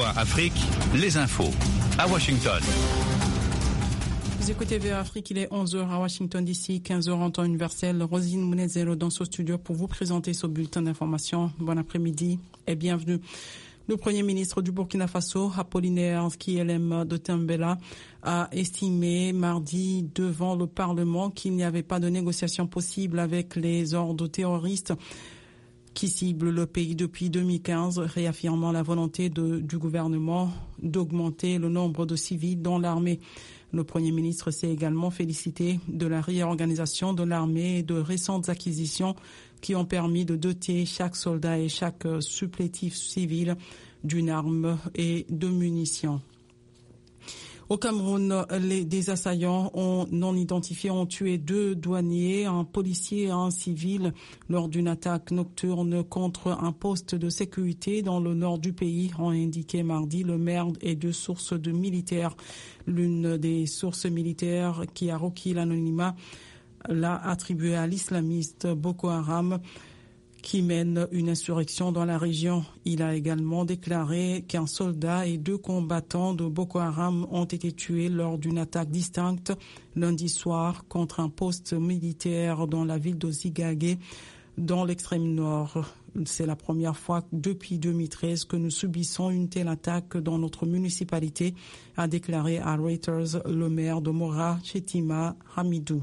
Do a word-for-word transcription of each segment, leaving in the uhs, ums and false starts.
V O A Afrique, les infos à Washington. Vous écoutez V O A Afrique, il est onze heures à Washington D C, quinze heures en temps universel. Rosine Mounezero dans ce studio pour vous présenter ce bulletin d'information. Bon après-midi et bienvenue. Le Premier ministre du Burkina Faso, Apollinaire Skielem de Tambela, a estimé mardi devant le Parlement qu'il n'y avait pas de négociation possible avec les ordres terroristes qui ciblent le pays depuis deux mille quinze, réaffirmant la volonté de, du gouvernement d'augmenter le nombre de civils dans l'armée. Le Premier ministre s'est également félicité de la réorganisation de l'armée et de récentes acquisitions qui ont permis de doter chaque soldat et chaque supplétif civil d'une arme et de munitions. Au Cameroun, les, des assaillants ont, non identifiés ont tué deux douaniers, un policier et un civil lors d'une attaque nocturne contre un poste de sécurité dans le nord du pays, ont indiqué mardi le maire et deux sources de militaires. L'une des sources militaires qui a requis l'anonymat l'a attribué à l'islamiste Boko Haram qui mène une insurrection dans la région. Il a également déclaré qu'un soldat et deux combattants de Boko Haram ont été tués lors d'une attaque distincte lundi soir contre un poste militaire dans la ville de Zigagé, dans l'extrême nord. C'est la première fois depuis deux mille treize que nous subissons une telle attaque dans notre municipalité, a déclaré à Reuters le maire de Mora, Chetima Hamidou.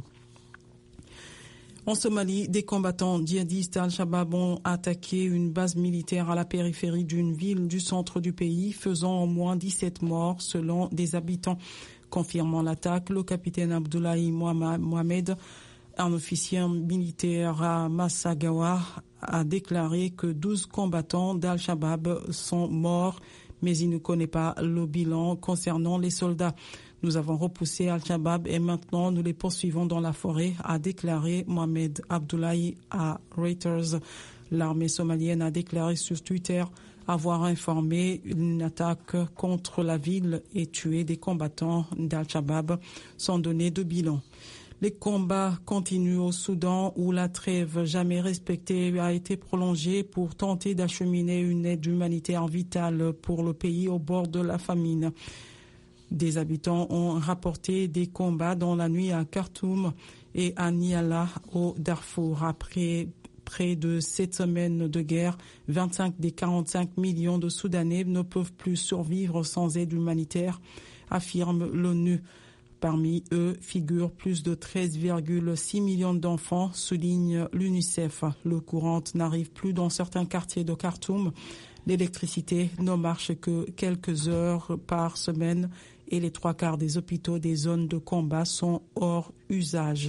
En Somalie, des combattants djihadistes Al-Shabaab ont attaqué une base militaire à la périphérie d'une ville du centre du pays, faisant au moins dix-sept morts selon des habitants. Confirmant l'attaque, le capitaine Abdoulaye Mohamed, un officier militaire à Massagawa, a déclaré que douze combattants d'Al-Shabaab sont morts, mais il ne connaît pas le bilan concernant les soldats. Nous avons repoussé Al-Shabaab et maintenant nous les poursuivons dans la forêt, a déclaré Mohamed Abdoulaye à Reuters. L'armée somalienne a déclaré sur Twitter avoir informé une attaque contre la ville et tué des combattants d'Al-Shabaab sans donner de bilan. Les combats continuent au Soudan où la trêve jamais respectée a été prolongée pour tenter d'acheminer une aide humanitaire vitale pour le pays au bord de la famine. Des habitants ont rapporté des combats dans la nuit à Khartoum et à Niala au Darfour. Après près de sept semaines de guerre, vingt-cinq des quarante-cinq millions de Soudanais ne peuvent plus survivre sans aide humanitaire, affirme l'ONU. Parmi eux figurent plus de treize virgule six millions d'enfants, souligne l'UNICEF. L'eau courante n'arrive plus dans certains quartiers de Khartoum. L'électricité ne marche que quelques heures par semaine et les trois quarts des hôpitaux des zones de combat sont hors usage.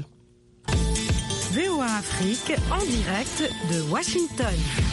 V O A Afrique en direct de Washington.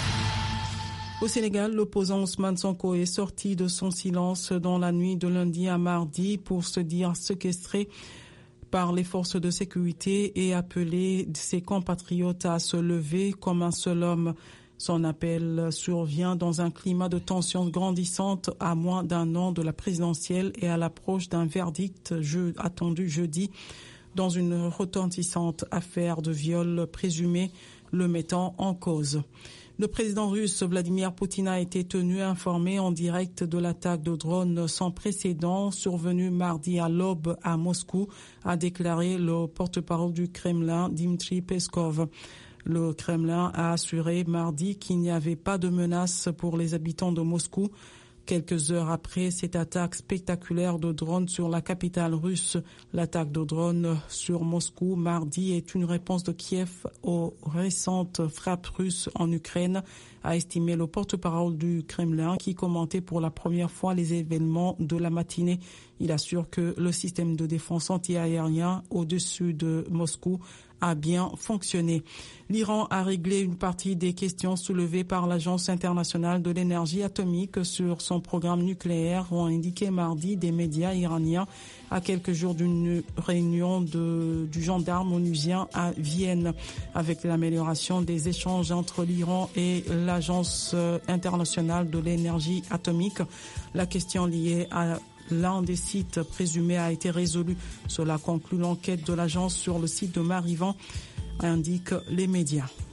Au Sénégal, l'opposant Ousmane Sonko est sorti de son silence dans la nuit de lundi à mardi pour se dire séquestré par les forces de sécurité et appeler ses compatriotes à se lever comme un seul homme. Son appel survient dans un climat de tension grandissante à moins d'un an de la présidentielle et à l'approche d'un verdict je, attendu jeudi dans une retentissante affaire de viol présumé le mettant en cause. Le président russe Vladimir Poutine a été tenu informé en direct de l'attaque de drone sans précédent survenue mardi à l'aube à Moscou, a déclaré le porte-parole du Kremlin Dmitry Peskov. Le Kremlin a assuré mardi qu'il n'y avait pas de menace pour les habitants de Moscou. Quelques heures après cette attaque spectaculaire de drones sur la capitale russe, l'attaque de drones sur Moscou mardi est une réponse de Kiev aux récentes frappes russes en Ukraine, a estimé le porte-parole du Kremlin qui commentait pour la première fois les événements de la matinée. Il assure que le système de défense anti-aérien au-dessus de Moscou a bien fonctionné. L'Iran a réglé une partie des questions soulevées par l'Agence internationale de l'énergie atomique sur son programme nucléaire, ont indiqué mardi des médias iraniens à quelques jours d'une réunion de, du gendarme onusien à Vienne. Avec l'amélioration des échanges entre l'Iran et l'Agence internationale de l'énergie atomique, la question liée à l'un des sites présumés a été résolu. Cela conclut l'enquête de l'agence sur le site de Marivan, indiquent les médias.